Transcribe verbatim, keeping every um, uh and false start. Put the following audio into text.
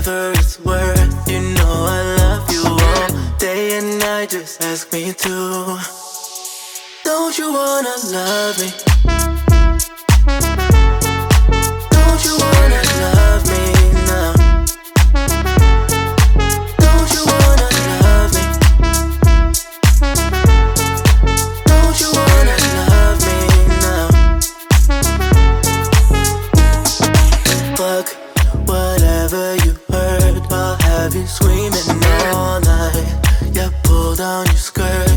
whatever it's worth. You know I love you all day and night, just ask me to. Don't you wanna love me? Don't you wanna love me now? Don't you wanna love me? Don't you wanna love me now? Fuck whatever you heard, I'll have you screaming all night. Yeah, pull down your skirt.